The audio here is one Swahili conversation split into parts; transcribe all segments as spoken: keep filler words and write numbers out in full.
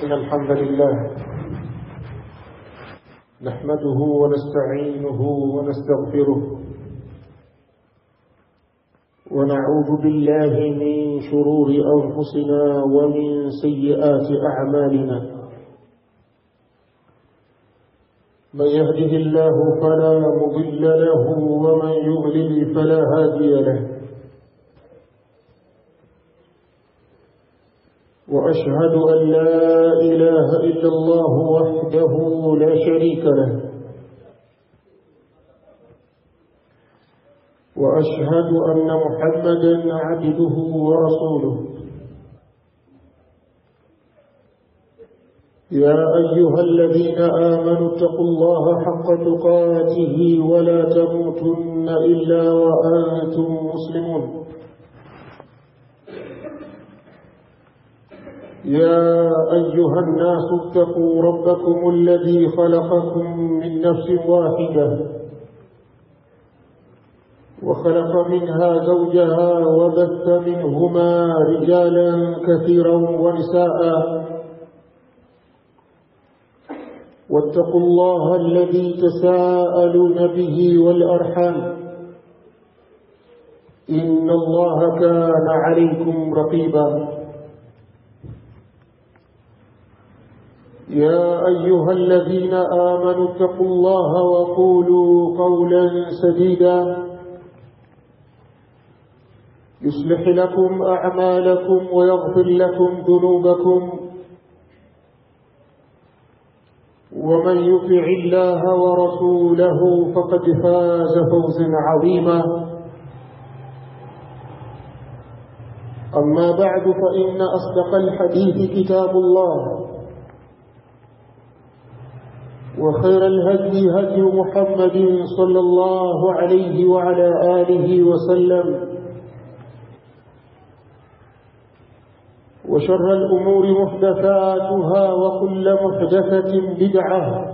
إن الحمد لله نحمده ونستعينه ونستغفره ونعوذ بالله من شرور أنفسنا ومن سيئات أعمالنا. من يهده الله فلا مضل له ومن يضلل فلا هادي له. وأشهد أن لا إله إلا الله وحده لا شريك له، وأشهد أن محمدا عبده ورسوله. يا أيها الذين آمنوا اتقوا الله حق تقاته ولا تموتن إلا وأنتم مسلمون. يا أيها الناس اتقوا ربكم الذي خلقكم من نفس واحدة وخلق منها زوجها وبث منهما رجالا كثيرا ونساء، واتقوا الله الذي تساءلون به والأرحام إن الله كان عليكم رقيبا. يا أيها الذين آمنوا اتقوا الله وقولوا قولا سديدا يصلح لكم أعمالكم ويغفر لكم ذنوبكم، ومن يطع الله ورسوله فقد فاز فوزا عظيما. أما بعد، فإن أصدق الحديث كتاب الله، وخير الهدي هدي محمد صلى الله عليه وعلى آله وسلم، وشر الأمور محدثاتها وكل محدثة بدعة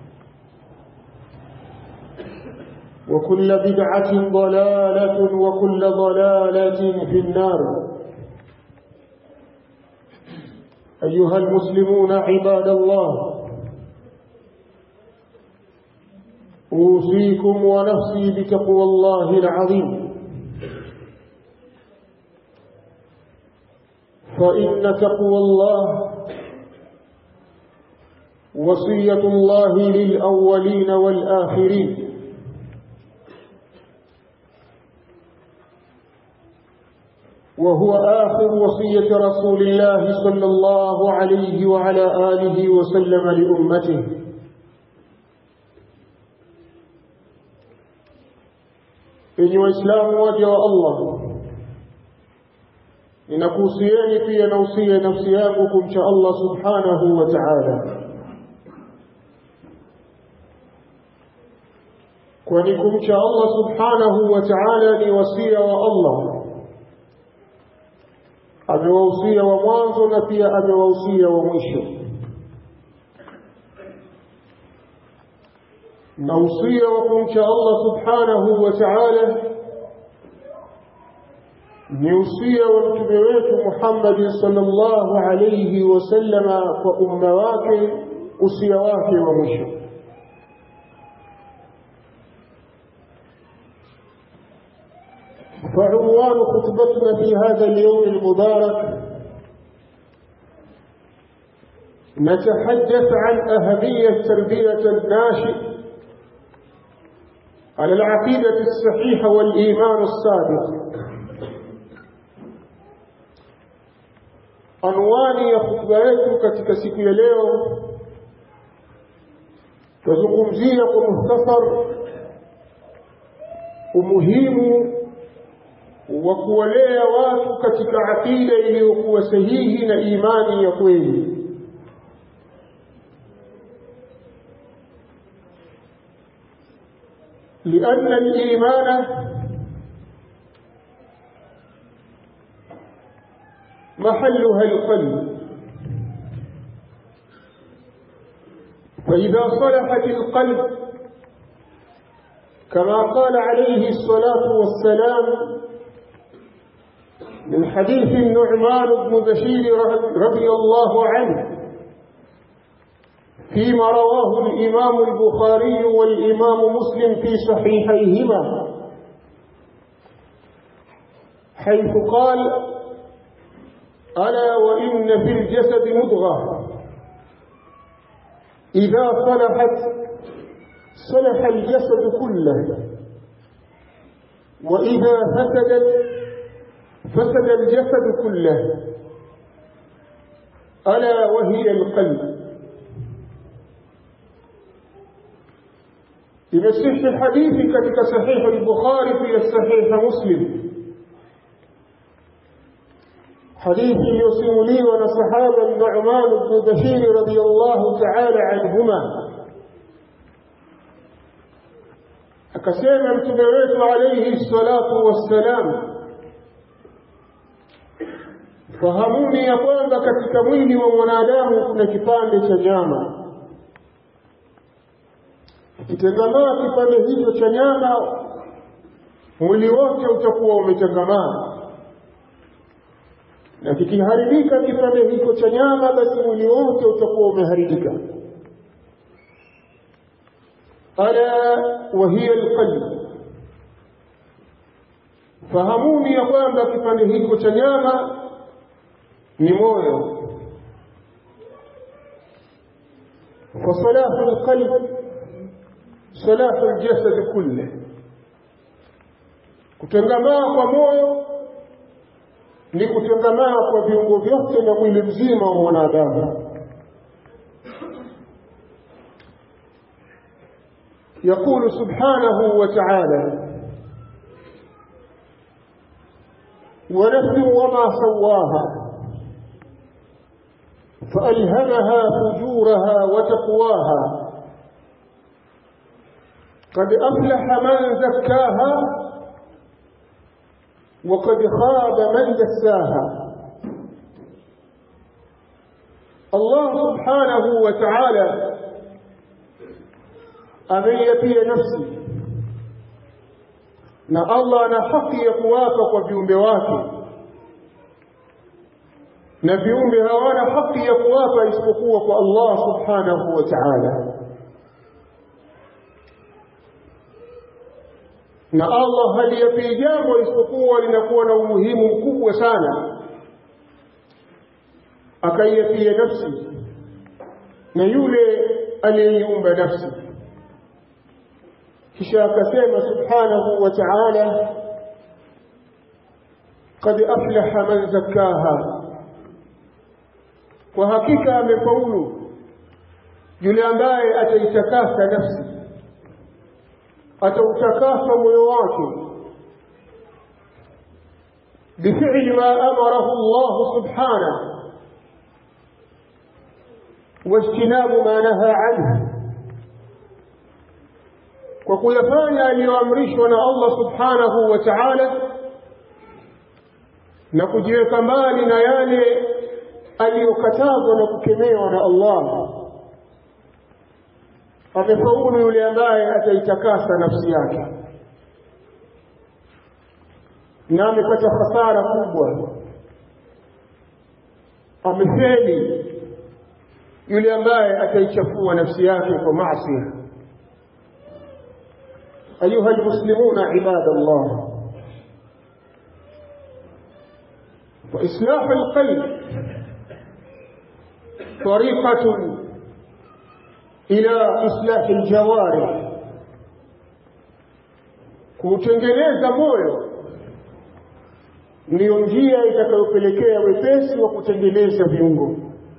وكل بدعة ضلالة وكل ضلالة في النار. أيها المسلمون عباد الله، أوصيكم ونفسي بتقوى الله العظيم، فإن تقوى الله وصية الله للأولين والآخرين، وهو آخر وصية رسول الله صلى الله عليه وعلى آله وسلم لأمته. Enyi Waislamu waja wa Allah, ninakuhusieni pia nausia nafsi yangu kumcha Allah subhanahu wa ta'ala, kwani kumcha Allah subhanahu wa ta'ala ni wasia wa Allah. Amewahusia wa mwanzo na pia amewahusia wa mwisho. na usia wa kumcha Allah subhanahu wa ta'ala ni usia wa mtume wetu Muhammad sallallahu alayhi wasallama kwa umma wake, usia wake wa mwisho. فعنوان خطبتنا في هذا اليوم المبارك نتحدث عن أهمية تربية الناشئ على العقيدة الصحيحة والإيمان الصادق. Anwani ya khutba yetu katika siku ya leo, tuzungumzia kwa mukhtasar umuhimu wa kuwalea watu katika aqida iliyokuwa sahihi na imani ya kweli. لأن الإيمان محلها القلب، فإذا صلحت القلب كما قال عليه الصلاة والسلام من حديث النعمان بن بشير رضي الله عنه فيما رواه الإمام البخاري والإمام مسلم في صحيحيهما، حيث قال: ألا وإن في الجسد مضغة إذا صلحت صلح الجسد كله، وإذا فسدت فسد الجسد كله، ألا وهي القلب. يمسح الحديث كتك صحيح البخاري في الصحيح مسلم، حديث يوصم لي ونصحاب النعمان بن بشير رضي الله تعالى عنهما، akasema mtume wetu alayhi salatu wassalam: fahamuni ya kwamba katika mwili wa mwanadamu kuna kipande cha nyama, kitengamaa kipande hicho cha nyama, mwili wote utakuwa umetengamaa, na kikiharibika kipande hicho cha nyama, basi mwili wote utakuwa umeharibika. Ala wa hiya alqalb, fahamuni ya kwamba kipande hicho cha nyama ni moyo. Fasalahu alqalb salahu aljasad kullu, kutengamaa kwa moyo ni kutengamaa kwa viungo vyote na mwili mzima wa mwanadamu. يقول سبحانه وتعالى: ونفس وما سواها فألهمها فجورها وتقواها قد أفلح من زكاها وقد خاب من دساها. الله سبحانه وتعالى ameiapia nafsi, na Allah ana haki ya kuwapa kwa viumbe wake, na viumbe hawana haki ya kuwapa isipokuwa kwa Allah subhanahu wa ta'ala. Na Allah haliapia jambo isipokuwa linakuwa na umuhimu mkubwa sana, akaiapia nafsi na yule aliyeiumba nafsi. kisha akasema subhanahu wa ta'ala: qad aflaha man zakkaha, kwa hakika amefaulu yule ambaye ataitakasa nafsi, atautakasa moyo wake bifili ma amarahu Allah subhanahu wajtinabu ma naha anhu, kwa kuyafanya aliyoamrishwa na Allah subhanahu wa ta'ala na kujiweka mbali na yale aliyokatazwa na kukemewa na Allah. Amefaulu yule ambaye ataitakasa nafsi yake, na amepata hasara kubwa. Amefeli yule ambaye ataichafua nafsi yake kwa maasi. أيها المسلمون عباد الله، وإصلاح القلب طريقة إلى إصلاح الجوارح. kutengeneza moyo ndio njia itakayopelekea wepesi wa kutengeneza viungo.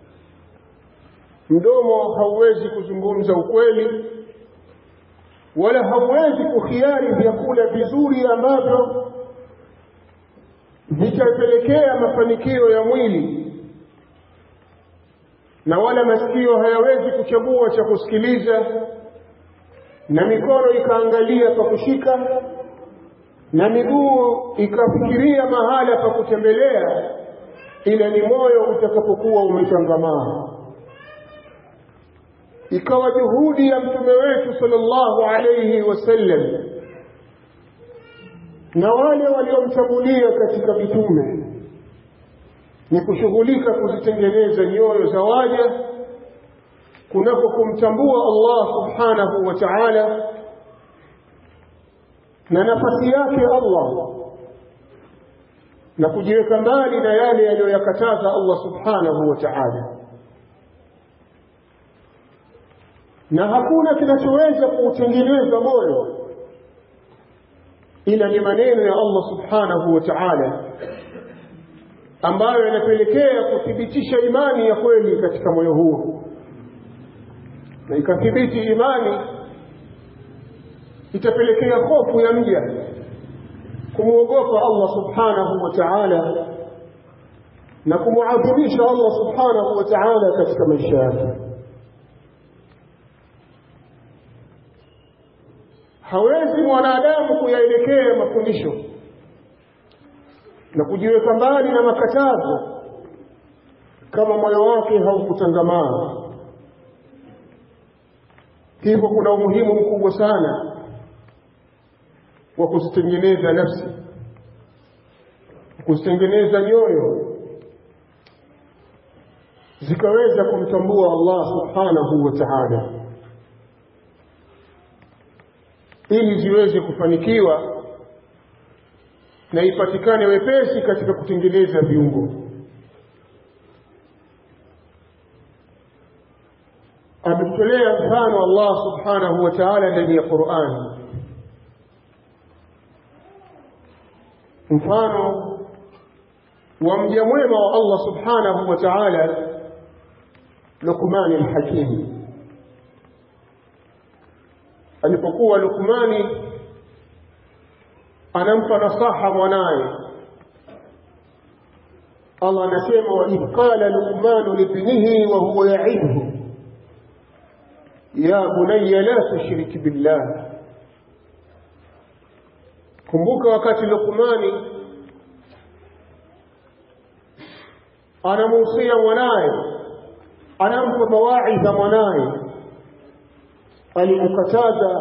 Mdomo hauwezi kuzungumza ukweli, wala hauwezi kukhiari vyakula vizuri ambavyo vitapelekea mafanikio ya mwili, na wala masikio hayawezi kuchagua cha kusikiliza, na mikono ikaangalia pa kushika, na miguu ikafikiria mahala pa kutembelea, ila ni moyo utakapokuwa umechangamaa. Ikawa juhudi ya mtume wetu sallallahu alayhi wasallam na wale waliomtangulia katika mitume ni kushughulika kuzitengeneza nyoyo za waja kunako kumtambua Allah subhanahu wa ta'ala na nafasi yake Allah, na kujiweka mbali na yale aliyoyakataza Allah subhanahu wa ta'ala. Na hakuna kinachoweza kuutengeneza moyo ila ni maneno ya Allah subhanahu wa ta'ala ambayo yanapelekea kuthibitisha imani ya kweli katika moyo huo. Na ikathibiti imani, itapelekea hofu ya mja kumuogopa Allah subhanahu wa ta'ala na kumuadhimisha Allah subhanahu wa ta'ala katika maisha yake. Hawezi mwanadamu kuyaelekea mafundisho na kujiweka mbali na makatazo kama moyo wake haukutangamana. Hivyo kuna umuhimu mkubwa sana wa kuzitengeneza nafsi, kuzitengeneza nyoyo zikaweza kumtambua Allah subhanahu wa ta'ala, ili ziweze kufanikiwa na ipatikane wepesi katika kutengeneza viungo. Ametolea mfano Allah subhanahu wa ta'ala ndani ya Qur'an, mfano wa mja mwema wa Allah subhanahu wa ta'ala, Luqman al-Hakim. Alipokuwa Luqmani anampa nasaha mwanae, Allah anasema, wa idh qala Luqman libnihi wa huwa ya'idhu ya bunayya la tushrik billah. Kumbuka wakati Luqmani anamuhusia mwanae, anampa mawaidha mwanae, alimkataza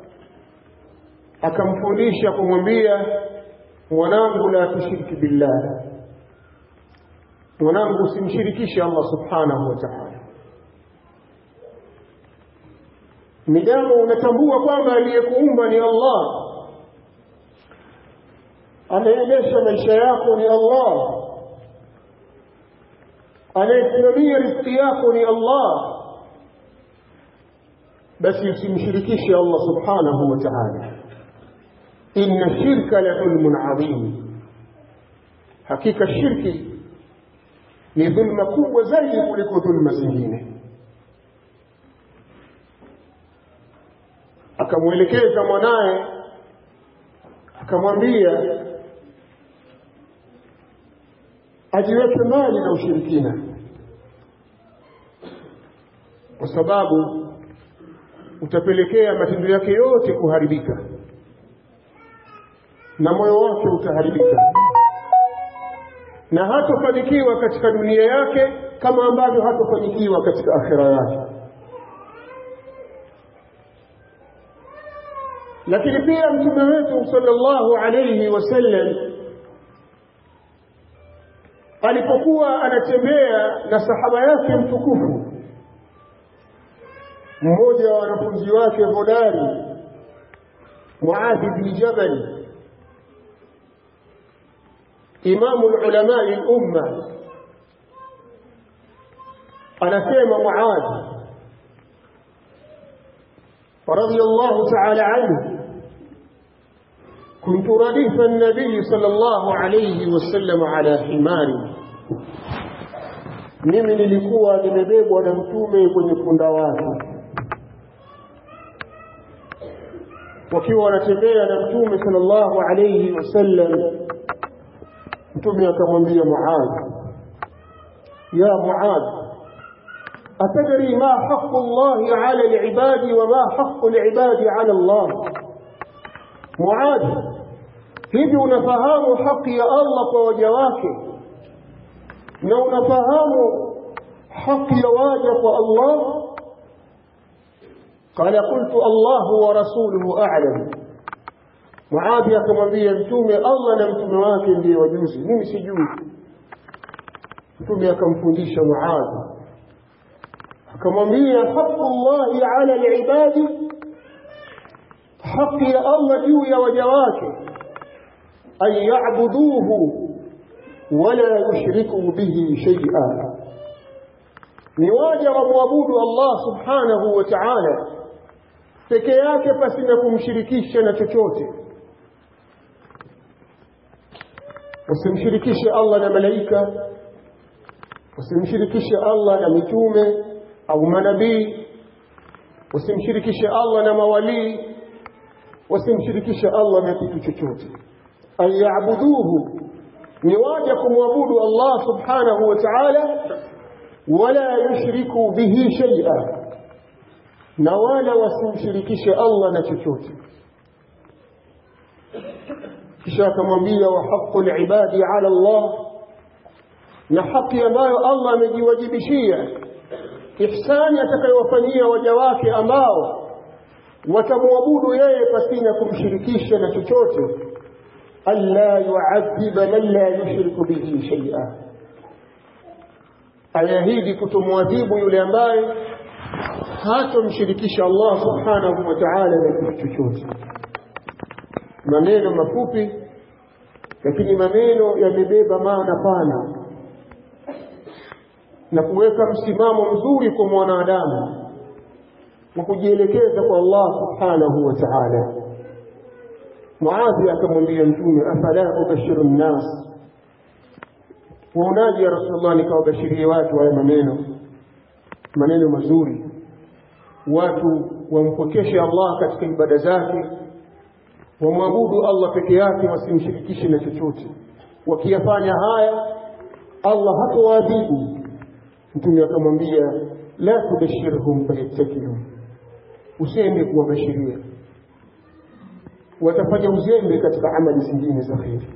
akamfundisha kumwambia, mwanangu la tushiriki billah, mwanangu usimshirikishe Allah subhanahu wa ta'ala. Midamu unatambua kwamba aliyekuumba ni Allah, anaendesha maisha yako ni Allah, anayesimamia riziki yako ni Allah, basi usimshirikishe Allah subhanahu wa ta'ala. Inna shirka la dhulmun adhim, hakika shirki ni dhulma kubwa zaidi kuliko dhulma zingine. Akamwelekeza mwanae, akamwambia ajiweke mbali na ushirikina, kwa sababu utapelekea matendo yake yote kuharibika na moyo wake utaharibika, na hatofanikiwa katika dunia yake kama ambavyo hatofanikiwa katika akhira yake. Lakini pia mtume wetu sallallahu alayhi wasallam alipokuwa anatembea na sahaba yake mtukufu, mmoja wa wanafunzi wake hodari, Muadh bin Jabal, imamu ulama al-umma, anasema Muadh radiyallahu ta'ala anhu, كنت رديف النبي صلى الله عليه وسلم على حماري, mimi nilikuwa nimebebwa na mtume kwenye punda wake. Wakiwa wanatembea na mtume sallallahu alayhi wasallam, mtume akamwambia Muadh, ya Muadh, atadri ma haqqu Allahi ala al-ibadi wa ma haqqu al-ibadi ala Allah? Muadh, hivi unafahamu haki ya Allah kwa waja wake na unafahamu haki ya waja kwa Allah? Qala qultu Allahu wa rasuluhu a'lam. Muadh akamwambia mtume, Allah na mtume wake ndiye wajuzi, mimi sijui. Mtume akamfundisha Muadh, akamwambia haqqullahi ala alibadi, haki ya Allah juu ya waja wake, an ya'buduhu wala yushriku bihi shay'a, ni waja wamwabudu Allah subhanahu wa ta'ala peke yake pasina kumshirikisha na chochote. Usimshirikishe Allah na malaika, usimshirikishe Allah na mitume au manabii, usimshirikishe Allah na mawali, usimshirikishe Allah na kitu chochote. An ya'buduhu, ni waja kumwabudu Allah subhanahu wa ta'ala, wala yushriku bihi shay'a, na wala wasimshirikishe Allah na chochote. Kisha akamwambia wa haqqul ibadi ala Allah, na haki ambayo Allah amejiwajibishia, ihsani atakayowafanyia waja wake ambao watamwabudu yeye pasina kumshirikisha na chochote, alla yu'adhiba man la yushriku bihi shay'a, ayahidi kutomwadhibu yule ambaye hatomshirikisha Allah subhanahu wa ta'ala na kitu chochote. Maneno mafupi lakini maneno yamebeba maana pana na kuweka msimamo mzuri kwa mwanadamu na kujielekeza kwa Allah subhanahu wa ta'ala. Muadhi akamwambia Mtume, afala ubashiru nnas, waonaje ya Rasulullah nikawabashiria watu haya maneno maneno mazuri, watu wampokeshe Allah katika ibada zake, wamwabudu Allah peke yake, wasimshirikishe na chochote. Wakiyafanya haya Allah hatawaadhibu. Mtume akamwambia, la tubashirhum fayattakilu, usiende kuwabashiria, watafanya uzembe katika amali zingine za kheri.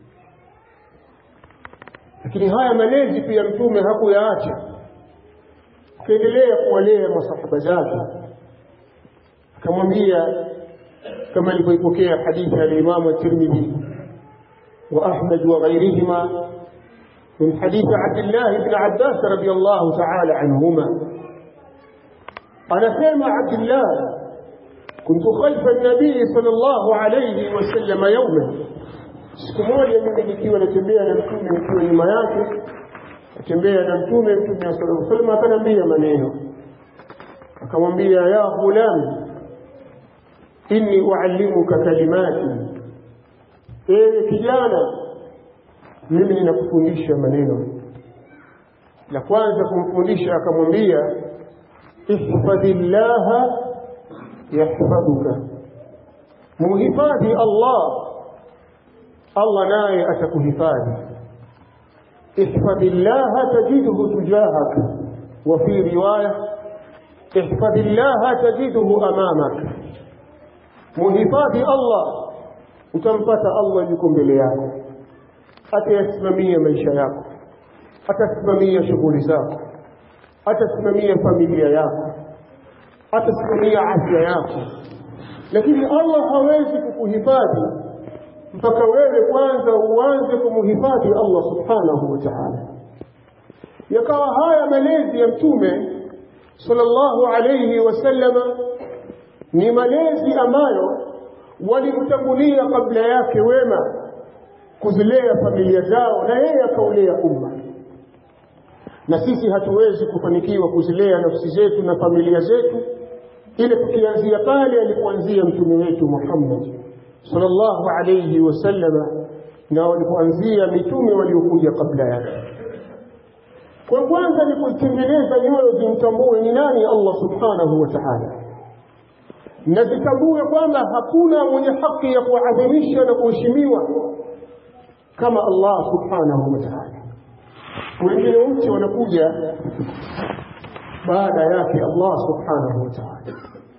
Lakini haya malezi pia Mtume hakuyaacha, akaendelea kuwalea masahaba zake. Akamwambia kama ilivyoipokea hadithi ya Imam at-Tirmidhi wa Ahmad wa ghayrihima من حديث عبد الله بن عباس رضي الله تعالى عنهما، أنا سمع عبد الله كنت خلف النبي صلى الله عليه وسلم يوما، siku moja mimi nikiwa natembea na Mtume nikiwa nyuma yake, natembea na Mtume, Mtume sallallahu alaihi wasallam akanambia maneno, akamwambia, ya ghulam inni uallimuka kalimati, ewe kijana mimi ninakufundisha maneno. La kwanza kumfundisha akamwambia, ihfadhillaha yahfadhuka, muhifadhi Allah, Allah naye atakuhifadhi. ihfadhillaha tajidhu tujahaka, wa fi riwaya ihfadhillaha tajidhu amamak, muhifadhi Allah utampata Allah yuko mbele yako, atayasimamia maisha yako, atasimamia shughuli zako, atasimamia familia yako, atasimamia afya yako. Lakini Allah hawezi kukuhifadhi mpaka wewe kwanza uanze kumhifadhi Allah subhanahu wa ta'ala. Yakawa haya malezi ya Mtume sallallahu alayhi wasallama ni malezi ambayo walimtangulia kabla yake wema kuzilea familia zao, na yeye akaulea umma. Na sisi hatuwezi kufanikiwa kuzilea nafsi zetu na familia zetu ile tukianzia pale alipoanzia Mtume wetu Muhammad sallallahu alayhi wasallam na walipoanzia mitume waliokuja kabla yake. Kwa kwanza ni kuitengeneza nyoyo zimtambue ni nani Allah subhanahu wa ta'ala, na zitambue kwamba hakuna mwenye haki ya kuadhimisha na kuheshimiwa kama Allah subhanahu wa ta'ala. Wengine wote wanakuja baada yake Allah subhanahu wa ta'ala.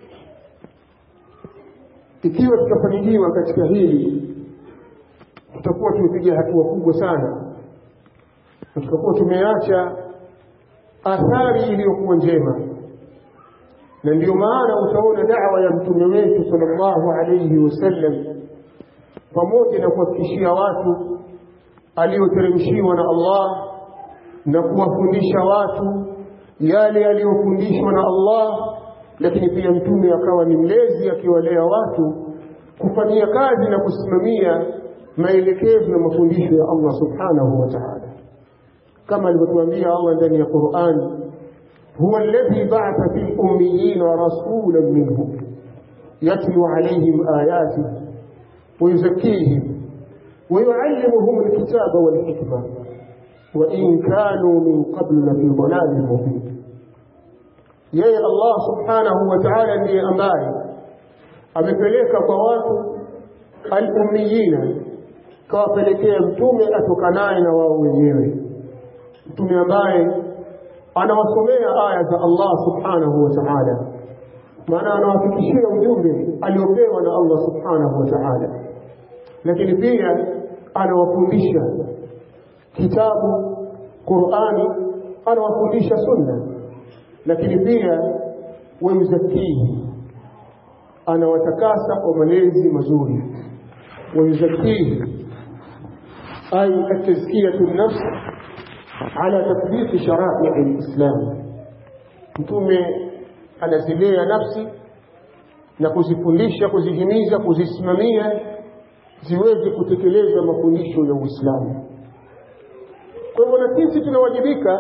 Ikiwa tutafanikiwa katika hili, tutakuwa tumepiga hatua kubwa sana, tutakuwa tumeacha athari iliyokuwa njema. Na ndio maana utaona da'wa ya mtume wetu sallallahu alayhi wasallam, pamoja na kuwafikishia watu aliyoteremshiwa na Allah na kuwafundisha watu yale aliyofundishwa na Allah, lakini pia mtume akawa ni mlezi akiwalea watu kufanyia kazi na kusimamia maelekezo na mafundisho ya Allah subhanahu wa ta'ala, kama alivyotuambia Allah ndani ya Qur'an, huwa alladhi ba'atha fil ummiyina rasulan minhum yatlu alayhim ayatihi wa yuzakkihim wa yu'allimuhum alkitaba wal hikma wa in kanu min qablu lafi dhalalin mubin. Yeye Allah subhanahu wa ta'ala ndiye ambaye amepeleka kwa watu al-ummiyina, kawapelekea mtume atokanaye na wao wenyewe, mtume ambaye anawasomea aya za Allah subhanahu wa ta'ala, maana anawafikishia ujumbe aliopewa na Allah subhanahu wa ta'ala, lakini pia anawafundisha kitabu Qur'ani, anawafundisha sunna, lakini pia wayuzakihi, anawatakasa kwa malezi mazuri. ويزكيه أي التزكية النفس على تطبيق شرائع الإسلام. mtume anazilea nafsi na kuzifundisha, kuzihimiza, kuzisimamia ziweze kutekeleza mafundisho ya Uislamu. Kwa hivyo na sisi tunawajibika,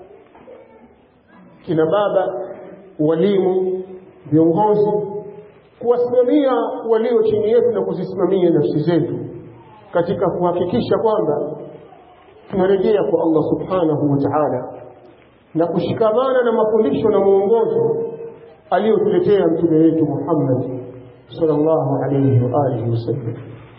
kina baba, walimu, viongozi, kuwasimamia walio chini yetu na kuzisimamia nafsi zetu katika kuhakikisha kwamba tunarejea kwa Allah subhanahu wa ta'ala na kushikamana na mafundisho na mwongozo aliyotuletea mtume wetu Muhammad sallallahu alayhi wa alihi wasallam.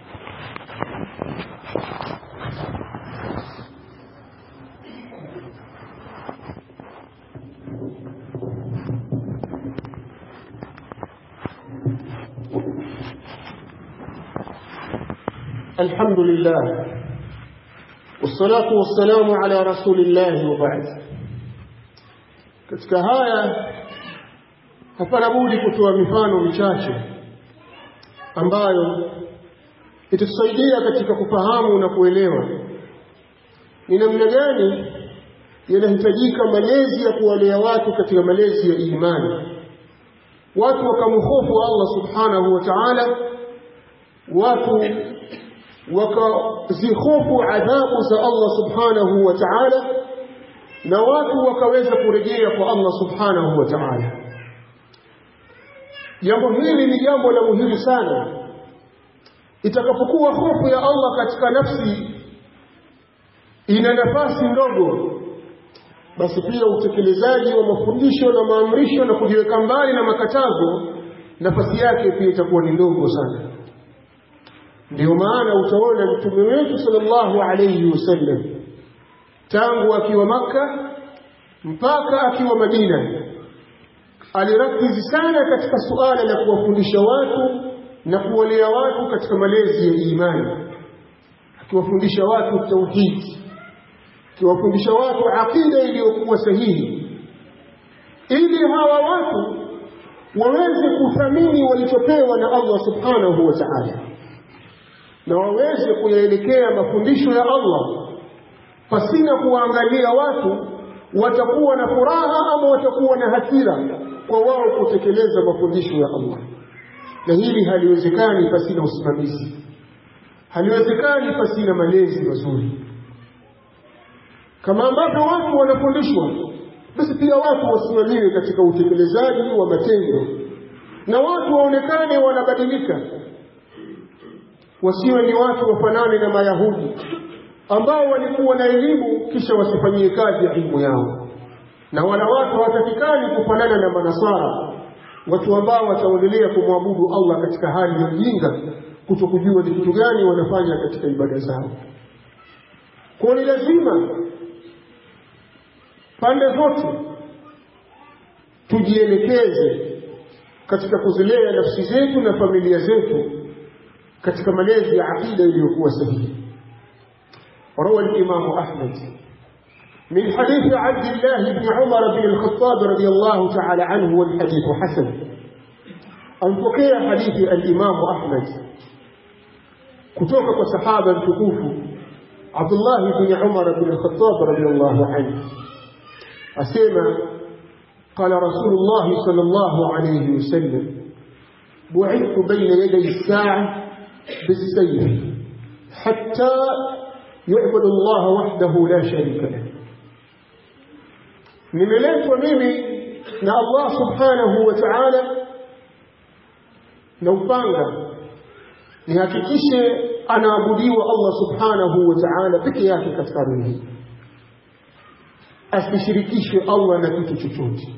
الحمد لله والصلاة والسلام على رسول الله وبعد. katika haya hapana budi kutoa mifano michache ambayo itasaidia katika kufahamu na kuelewa ni namna gani yanahitajika malezi ya kuwalea watu katika malezi ya imani, watu wakamhofu Allah subhanahu wa ta'ala, watu wakazihofu adhabu za Allah subhanahu wa ta'ala, na watu wakaweza kurejea kwa Allah subhanahu wa ta'ala. Jambo hili ni jambo la muhimu sana. Itakapokuwa hofu ya Allah katika nafsi ina nafasi ndogo, basi pia utekelezaji wa mafundisho na maamrisho na kujiweka mbali na makatazo, nafasi yake pia itakuwa ni ndogo sana. Ndio maana utaona mtume wetu sallallahu alayhi wasallam tangu akiwa Makka mpaka akiwa Madina alirakizi sana katika suala la kuwafundisha watu na kuwalea watu katika malezi ya imani, akiwafundisha watu tauhid, akiwafundisha watu aqida iliyokuwa sahihi, ili hawa watu waweze kuthamini walichopewa na Allah subhanahu wa ta'ala na waweze kuyaelekea mafundisho ya Allah pasina kuangalia watu watakuwa na furaha ama watakuwa na hasira kwa wao kutekeleza mafundisho ya Allah. Na hili haliwezekani pasina usimamizi, haliwezekani pasina malezi mazuri. Kama ambavyo watu wanafundishwa, basi pia watu wasimamiwe katika utekelezaji wa matendo, na watu waonekane wanabadilika, wasiwe ni watu wafanane na Mayahudi ambao walikuwa na elimu kisha wasifanyie kazi elimu yao, na wala watu hawatakikani kufanana na Manasara, watu ambao wataendelea kumwabudu Allah katika hali ya ujinga, kutokujua ni kitu gani wanafanya katika ibada zao. Kwa ni lazima pande zote tujielekeze katika kuzilea nafsi zetu na familia zetu katika malezi ya aqida iliyokuwa sahihi. روى الإمام أحمد من حديث عبد الله بن عمر بن الخطاب رضي الله تعالى عنه، والحديث حسن. أنفقي حديث الإمام أحمد كتوك صحابا تكوفوا عبد الله بن عمر بن الخطاب رضي الله عنه أسيما قال رسول الله صلى الله عليه وسلم بعثت بين يدي الساعة بالسيف حتى يعبد الله وحده لا شريك له. nimeletwa mimi na Allah subhanahu wa ta'ala na upanga nihakikishe anaabudiwa Allah subhanahu wa ta'ala peke yake katika dunia, asishirikishwe Allah na kitu chochote.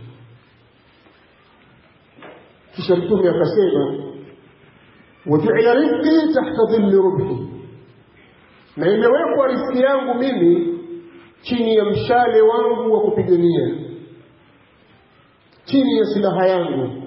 kisha Mtume akasema waju'ila rizqi tahta dhilli rubhi, na imewekwa riziki yangu mimi chini ya mshale wangu wa kupigania, chini ya silaha yangu.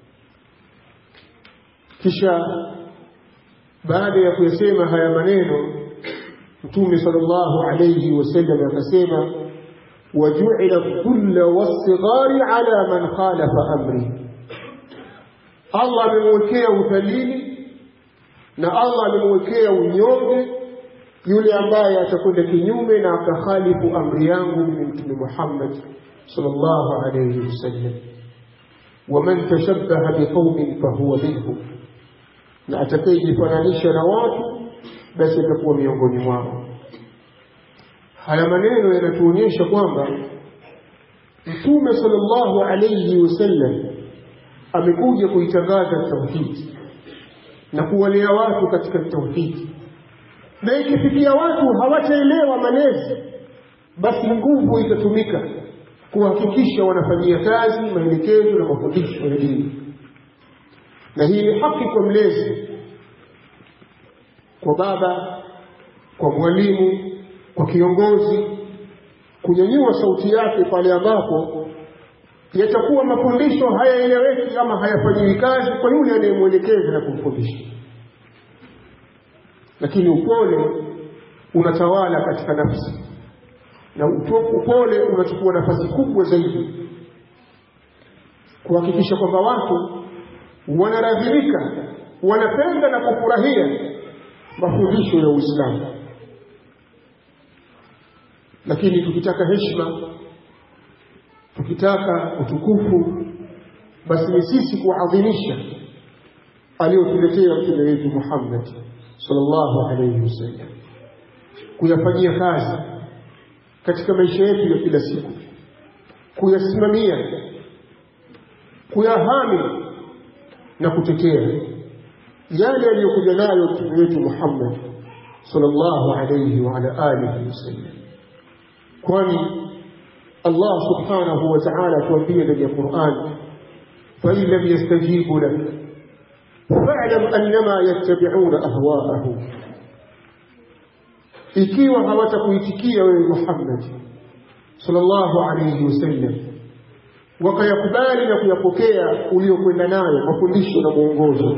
Kisha baada ya kusema haya maneno Mtume sallallahu alayhi wasallam akasema waju'ila dhulla was-sighari ala man khalafa amri, Allah amemwekea udhalili na Allah amemwekea unyonge yule ambaye atakwenda kinyume na akakhalifu amri yangu mimi Mtume Muhammad sallallahu alayhi wasallam. waman tashabbaha biqaumin fahuwa minhum, na atakayejifananisha na watu basi atakuwa miongoni mwao. Haya maneno yanatuonyesha kwamba Mtume sallallahu alayhi wasallam amekuja kuitangaza tauhid na kuwalea watu katika tauhid, na ikifikia watu hawataelewa malezi, basi nguvu itatumika kuhakikisha wanafanyia kazi maelekezo na mafundisho ya dini. Na hii ni haki kwa mlezi, kwa baba, kwa mwalimu, kwa kiongozi, kunyanyua sauti yake pale ambapo yatakuwa mafundisho hayaeleweki ama hayafanyiwi kazi kwa yule anayemwelekeza na kumfundisha. Lakini upole unatawala katika nafsi, na upole unachukua nafasi kubwa zaidi kuhakikisha kwamba watu wanaradhika, wanapenda na kufurahia mafundisho ya Uislamu. Lakini tukitaka heshima, tukitaka utukufu, basi ni sisi kuadhimisha aliyotuletea Mtume wetu Muhammad sallallahu alayhi wasallam, kuyafanyia kazi katika maisha yetu ya kila siku, kuyasimamia, kuyahami na kutetea yale aliyokuja nayo Mtume wetu Muhammad sallallahu alayhi wa ala alihi wasallam. Kwani Allah subhanahu wa ta'ala tuambia ndani ya Qur'an, fa in lam yastajibu lak fa'lam annama yattabi'una ahwa'ahum, ikiwa hawatakuitikia wewe Muhammad sallallahu alayhi wasallam wakayakubali na kuyapokea uliokwenda nayo mafundisho na mwongozo,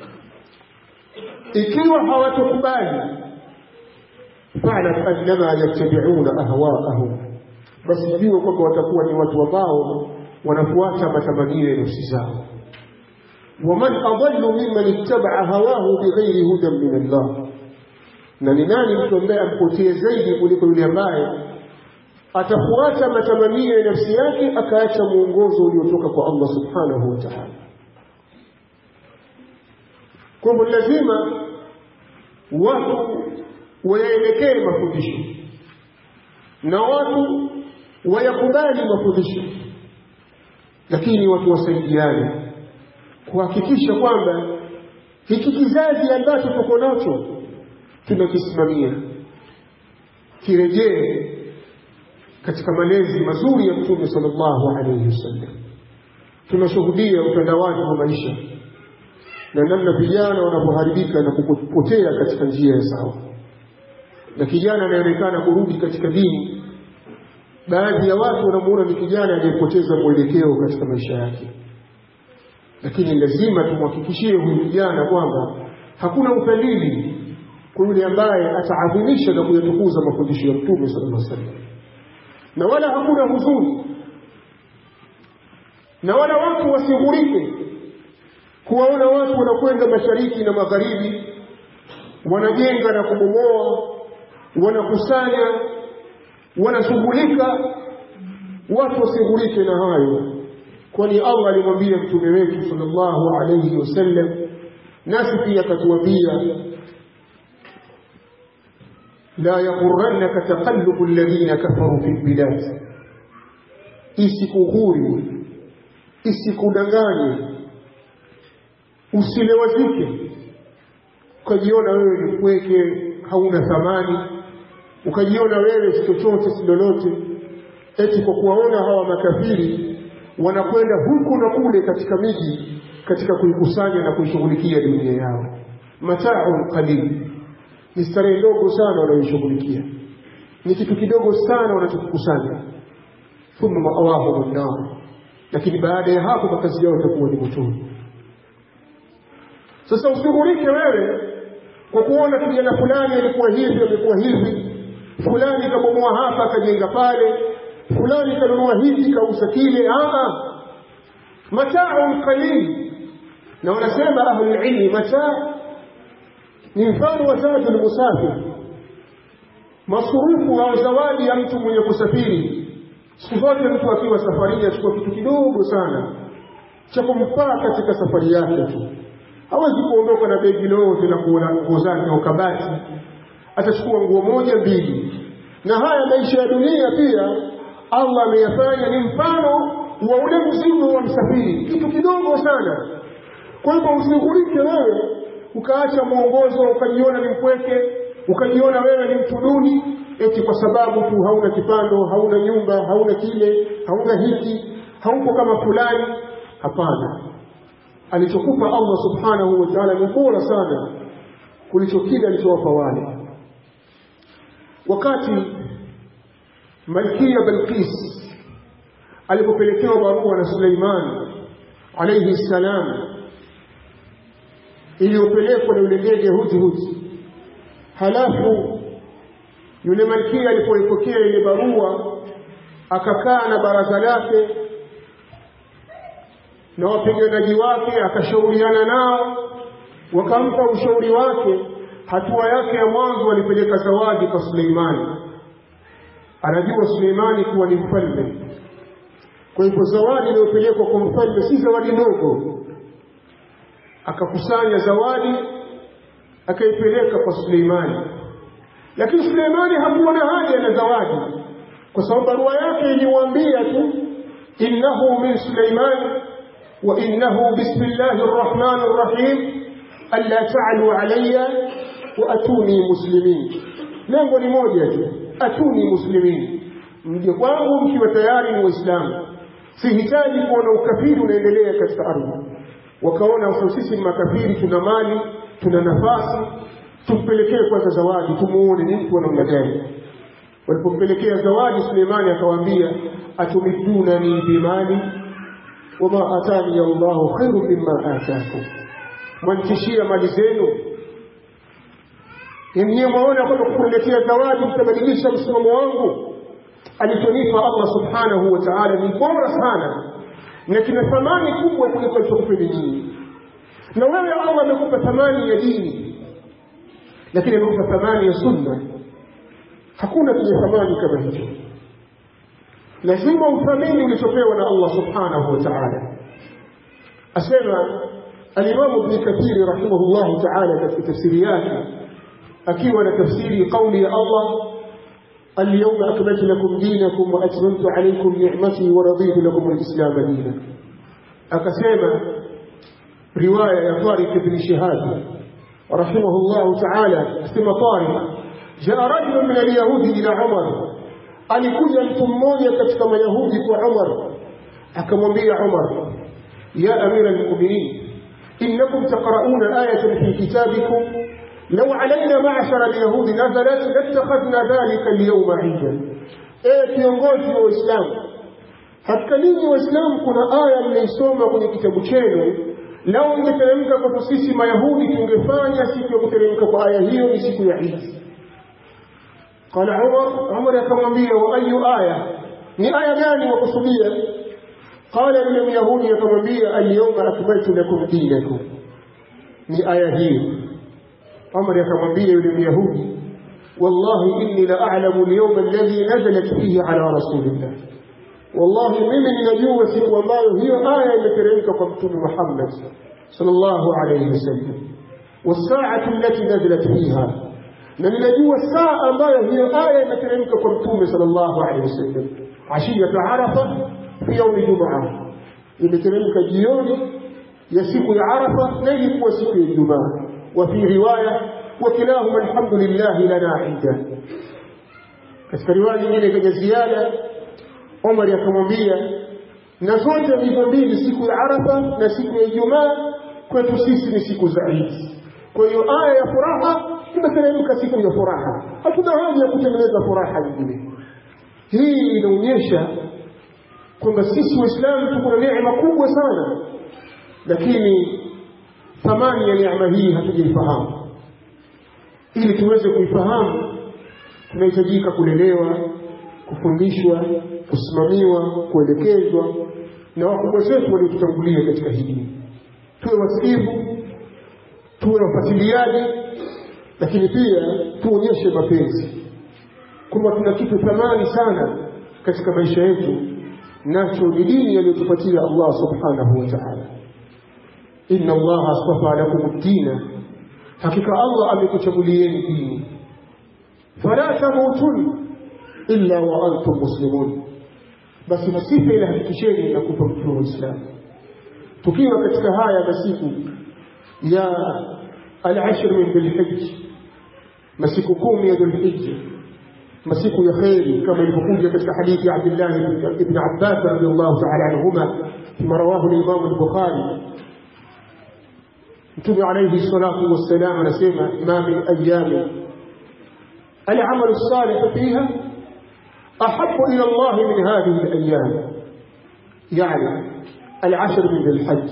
ikiwa hawatakubali fa'lam annama yattabi'una ahwa'ahum, basi jua kwamba watakuwa ni watu ambao wanafuata matamanio ya nafsi zao. waman adallu mimman ittaba'a hawahu bighairi hudan min Allah, na ni nani mtu ambaye ampotea zaidi kuliko yule ambaye atafuata matamanio ya nafsi yake akaacha muongozo uliotoka kwa Allah subhanahu wa ta'ala. Kwa hivyo lazima watu wayaelekee mafundisho na watu wayakubali mafundisho, lakini watu wasaidiane kuhakikisha kwamba hiki kizazi ambacho tuko nacho tunakisimamia kirejee katika malezi mazuri ya Mtume sallallahu alayhi wasallam. Tunashuhudia utandawazi wa maisha na namna vijana wanapoharibika na kupotea katika njia ya sawa, na kijana anaonekana kurudi katika dini. Baadhi ya watu wanamuona ni kijana aliyepoteza mwelekeo katika maisha yake, lakini lazima tumhakikishie huyu kijana kwamba hakuna udhalili kwa yule ambaye ataadhimisha na kuyatukuza mafundisho ya Mtume sallallahu alaihi wasallam, na wala hakuna huzuni, na wala watu wasighurike kuwaona watu wanakwenda mashariki na magharibi, wanajenga na kubomoa, wanakusanya, wanashughulika. Watu wasighurike na hayo, kwani Allah alimwambia mtume wetu sallallahu alayhi wasallam, nasi pia akatuambia la yaghurrannaka taqallubu alladhina kafaru fil bilad, isikughuri, isikudanganye, usilewazike ukajiona wewe ni mpweke, hauna thamani, ukajiona wewe si chochote si lolote, eti kwa kuwaona hawa makafiri wanakwenda huku na kule katika miji katika kuikusanya na kuishughulikia dunia yao. Mata'un qalil, ni starehe ndogo sana wanayoshughulikia, ni kitu kidogo sana wanachokusanya. Thumma ma'awahum an-nar, lakini baada ya hapo makazi yao yatakuwa ni motoni. Sasa usigurike wewe kwa kuona kijana fulani alikuwa hivi alikuwa hivi, fulani kabomoa hapa akajenga pale, fulani kanunua hivi kauza kile. Aa, mata'un qalil. Na wanasema ahlul ilmi mataa ni mfano wa zadul musafir, masurufu au zawadi ya mtu mwenye kusafiri. Siku zote mtu akiwa safarini achukua kitu kidogo sana cha kumfaa katika safari yake tu. Hawezi kuondoka na begi lote na kuona nguo zake au kabati, atachukua nguo moja mbili. Na haya maisha ya dunia pia Allah ameyafanya ni mfano wa ule mzigo wa msafiri, kitu kidogo sana. Kwa hivyo usigurike wewe ukaacha mwongozo, ukajiona ni mpweke, ukajiona wewe ni mtu duni, eti kwa sababu tu hauna kipando, hauna nyumba, hauna kile, hauna hiki, hauko kama fulani. Hapana. Alichokupa Allah subhanahu wa ta'ala ni bora sana kuliko kile alichowapa wale. Wakati Malkia Balqis alipopelekewa barua na Suleiman alayhi salam, iliyopelekwa na yule ndege Hudhud, halafu yule malkia alipoipokea ile barua akakaa na baraza lake na wapiganaji wake, akashauriana nao, wakampa ushauri wake. Hatua yake ya mwanzo alipeleka zawadi kwa Suleimani. Anajua Suleimani kuwa ni mfalme, kwa hivyo zawadi iliyopelekwa kwa mfalme si zawadi ndogo. Akakusanya zawadi akaipeleka kwa Suleimani, lakini Suleimani hakuwa na haja na zawadi, kwa sababu barua yake iliwaambia tu innahu min Suleiman wa innahu bismillahir rahmanir rahim alla ta'alu alayya wa atuni muslimin. Lengo ni moja tu, atuni muslimin, mje kwangu mkiwa tayari ni Waislamu, sihitaji kuona ukafiri unaendelea katika ardhi. Wakaona sisi makafiri tuna mali, tuna nafasi, tumpelekee kwanza zawadi tumuone ni mtu wa namna gani. Walipompelekea zawadi, Suleimani akawaambia atumidunani bimali wama atani Allahu khairu mimma ataakum, mwanitishia mali zenu, yenyewe mwaona kwamba kukuletea zawadi mtabadilisha msimamo wangu. Alichonipa Allah subhanahu wa ta'ala ni bora sana na kina thamani kubwa kuliko alichokupeni nyinyi. Na wewe Allah amekupa thamani ya dini, lakini amekupa thamani ya sunna. Hakuna kile thamani kama hicho. Lazima uthamini ulichopewa na Allah subhanahu wa ta'ala. Asema al-Imam Ibn Kathir rahimahullah ta'ala katika tafsiri yake, akiwa na tafsiri kauli ya Allah اليوم أكملت لكم دينكم وأتممت عليكم نعمتي ورضيت لكم الإسلام دينا. أكسيما رواية يا طارق بن شهاب رحمه الله تعالى، اسم طارق جاء رجل من اليهود إلى عمر، alikuja mtu mmoja katika mayahudi kwa Umar, akamwambia Umar, ya amira almu'minin innakum taqra'una ayatan fi kitabikum law alayna ma'ashara alyahudi nazalat lattakhadna dhalika alyawma 'ida. Eh, kiongozi wa Uislamu, hakika ninyi Waislamu kuna aya mnaisoma kwenye kitabu chenu, lao ingeteremka kwa sisi mayahudi tungefanya siku ya kuteremka kwa aya hiyo ni siku ya Eid. قال عمر عمر يكمambia واي aya ni aya gani wakusudia? قال لم يهود يكمambia اليوم اكملت لكم دينكم, ni aya hiyo. عمر يكمambia yule Yahudi, والله اني لا اعلم اليوم الذي نزلت فيه على رسول الله, wallahi mimi ninajua siku ambayo hiyo aya imeteremka kwa Mtume Muhammad sallallahu alayhi wasallam, wasaatu allati nazalat fiha, na ninajua saa ambayo hiyo aya imeteremka kwa Mtume sallallahu alayhi wasallam, ashiyat Arafa fi yawm Jumaa, imeteremka jioni ya siku ya Arafa na ilikuwa siku ya Ijumaa. Wa fi riwaya wa kilahuma alhamdulillah lana inda, katika riwaya nyingine kaja ziada Umar akamwambia, na zote hizo mbili, siku ya Arafa na siku ya Ijumaa, kwetu sisi ni siku za Eid. Kwa hiyo aya ya furaha imeteremka siku ya furaha, hatuna haja ya kutengeneza furaha nyingine. Hii inaonyesha kwamba sisi Waislamu tuko na neema kubwa sana, lakini thamani ya neema hii hatujaifahamu. Ili tuweze kuifahamu tunahitajika kulelewa, kufundishwa, kusimamiwa, kuelekezwa na wakubwa zetu waliotutangulia katika hili. Tuwe wasikivu, tuwe wafuatiliaji, lakini pia tuonyeshe mapenzi kwamba tuna kitu thamani sana katika maisha yetu, nacho ni dini aliyotupatia Allah subhanahu wa ta'ala. Inna Allah astafa lakum ad-dina, hakika Allah amekuchagulieni dini. Fala tamutun illa wa antum muslimun, basi msife ila hakikisheni na kufa mtu wa Uislamu. Tukiwa katika haya masiku ya al-ashr min dhul-hijja, masiku kumi ya dhul-hijja, masiku ya khairi, kama ilivyokuja katika hadithi ya Abdullah ibn Abbas radhiyallahu ta'ala anhuma kama rawahu al-Imam al-Bukhari. Mtume alayhi salatu wassalam anasema, ma min ayyamin al-amal as-salih fiha ahabbu ila Allah min hadhihi al-ayyam, yani al-ashr min dhul-hijja.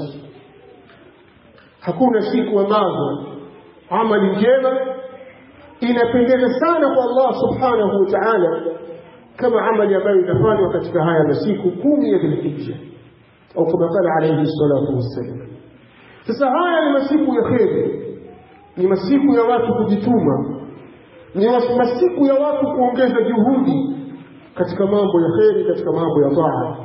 Hakuna siku ambazo amali njema inapendeza sana kwa Allah subhanahu wa ta'ala kama amali ambayo inafanywa katika haya masiku kumi ya dhul-hijja, au kama qala alayhi salatu wassalam. Sasa haya ni masiku ya kheri, ni masiku ya watu kujituma, ni masiku ya watu kuongeza juhudi katika mambo ya kheri, katika mambo ya taa,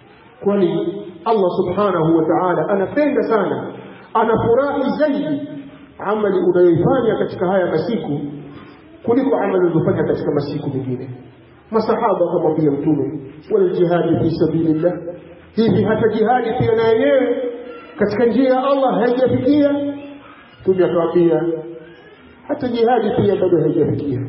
kwani Allah subhanahu wa ta'ala anapenda sana, anafurahi zaidi amali unayoifanya katika haya masiku kuliko amali unazofanya katika masiku mengine. Masahaba wakamwambia Mtume, wal jihadi fi sabilillah, hivi hata jihadi pia na yenyewe katika njia ya Allah haijafikia? Mtume akamwambia, hata jihadi pia bado haijafikia.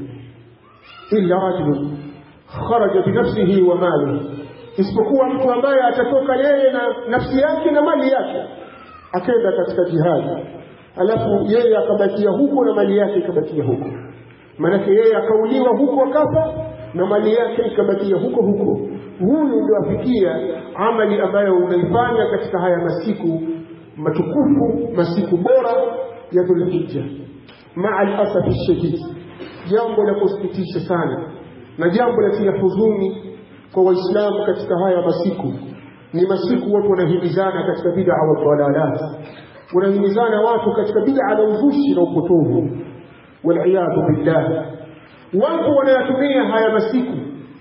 Illa rajulun kharaja bi nafsihi wa malihi, isipokuwa mtu ambaye atatoka yeye na nafsi yake na mali yake akaenda katika jihadi, alafu yeye akabakia huko na mali yake ikabakia huko. Maana yeye akauliwa huko akafa na mali yake ikabakia huko huko. Huyu ndio afikia amali ambayo unaifanya katika haya masiku matukufu, masiku bora ya Dhul-Hijja. Ma'al asafi shadid, jambo la kusikitisha sana na jambo la tia huzuni kwa Waislamu katika haya masiku ni masiku watu wanahimizana katika bid'a wa dalalat, wanahimizana watu katika bid'a na uzushi na upotovu, wal-iyadhu billah. Watu wanayatumia haya masiku,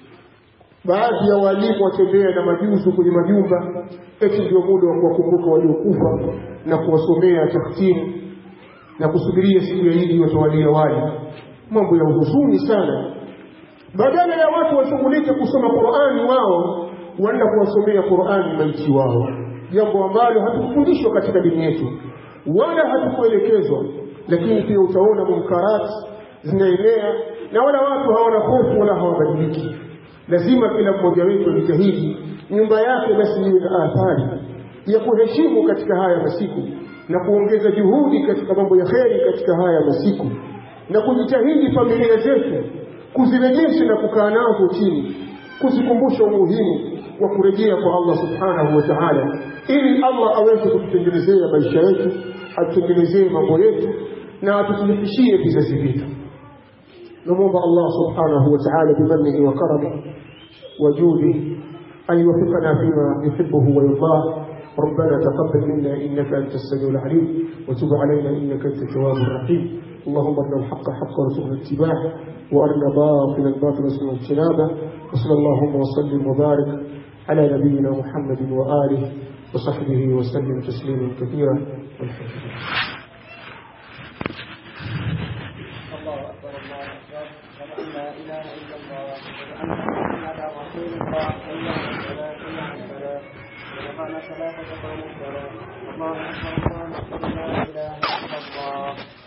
baadhi ya walimu watembea na majuzu kwenye majumba eti ndio muda wa kuwakumbuka waliokufa na kuwasomea tahtimu na kusubiria siku ya Eid watawalia wali. Mambo ya huzuni sana. Badala ya watu washughulike kusoma Qur'ani, wao wanaenda kuwasomea Qur'ani maiti wao, jambo ambalo hatukufundishwa katika dini yetu wala hatukuelekezwa. Lakini pia utaona munkarat zinaenea na wala watu hawana hofu wala hawabadiliki. Lazima kila mmoja wetu ajitahidi nyumba yake basi iwe na athari ya kuheshimu katika haya masiku na kuongeza juhudi katika mambo ya kheri katika haya masiku, na kujitahidi familia zetu kuzirejesha na kukaa nazo chini, kuzikumbusha umuhimu wa kurejea kwa Allah subhanahu wa ta'ala, ili Allah aweze kututengenezea maisha yetu, atutengenezee mambo yetu na atutilifishie vizazi vyetu. نموذ الله سبحانه وتعالى بمنه وكرمه وجوده أن يوفقنا فيما يحبه ويرضاه. ربنا تقبل منا إنك أنت السميع العليم وتب علينا إنك أنت التواب الرحيم. اللهم ارنا الحق حقا وارزقنا اتباعه، وارنا باطلا باطلا وارزقنا اجتنابه. وصلى اللهم وسلم وبارك على نبينا محمد وآله وصحبه وسلم تسليما كثيرا. والحمد لله. الله أكبر الله أكبر. لا إله إلا الله وأن محمدا رسول الله. حي على الصلاة حي على الفلاح. وقام الصلاة وقام الصلاة. الله أكبر الله أكبر. لا إله إلا الله.